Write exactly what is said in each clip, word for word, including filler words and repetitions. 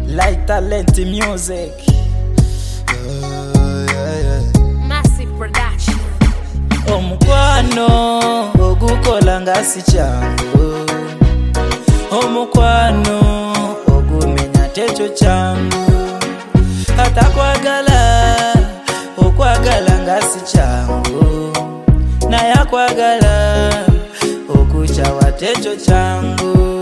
Light Talent Music. Oh, yeah, yeah. Massive Production. Omukwano ogukola ngasi changu, omukwano ogumenya techo changu, hata kwagala okwagala ngasi changu, na yakwagala okucha watecho changu.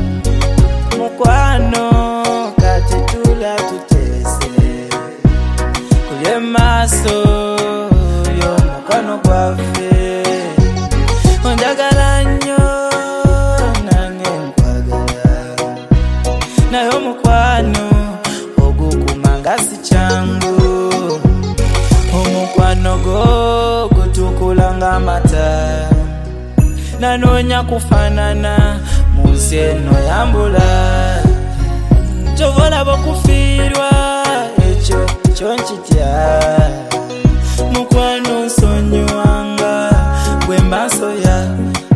Mukwano kati tula tutese kulye maso yo mukwano gwafe, onjagala nnyo nange nkwagala, nayo mukwano ogukumanga si changu. Omukwano go gutukulanga amata, nanonya kufanana munsi eno yambula, tovola bokufirwa ekyo kyonkitya. Mukwano nsonyiwanga gwe maaso ya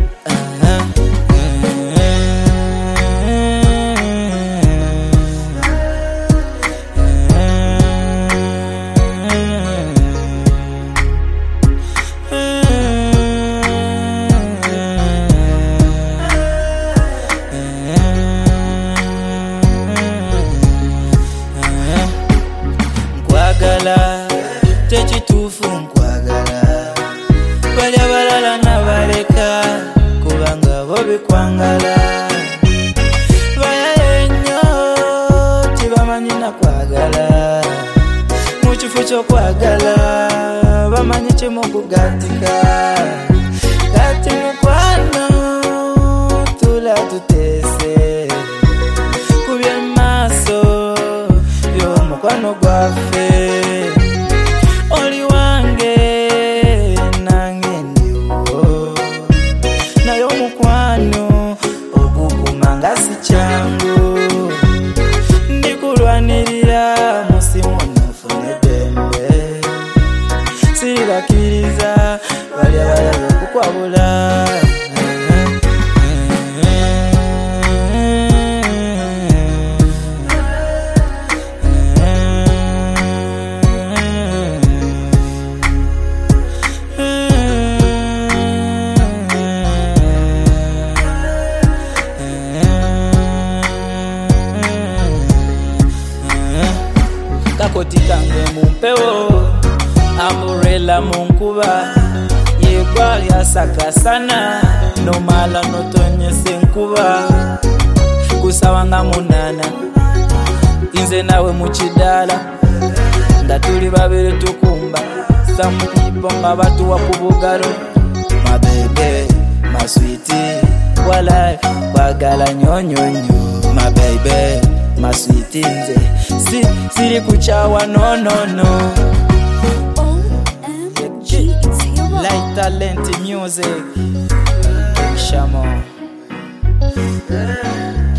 nkwagala tekituufu, nkwagala bali abalala nabaleka kubanga bo bikwangala, bayaye nnyo tibamanyi nakwagala, mu kifo ky'okwagala bamanyi kimukugatika. Kati mukwano tula tutese kubye maaso by'omukwano gwafe, oli wange nange ndiwo, nayo mukwano ogukumanga si changu. Ndikulwanirira musimu nafune dembe, sibakiriza bali abayala okukwabula. Kakoti kange mumpewo, umbrella munkuba, yegwa lyasaka sana, nomala notonyese nkuba, kusawanga munana inze nawe mukidala, nga tuli babiri tukumba samukipo nga batuwa kubugalo. My baby, my sweetie, wala kwagala nyonyonyo. My baby, my sweetie, nze si siri kuchawa no no no. O M G, it's here. Light Talent Music. Shamo.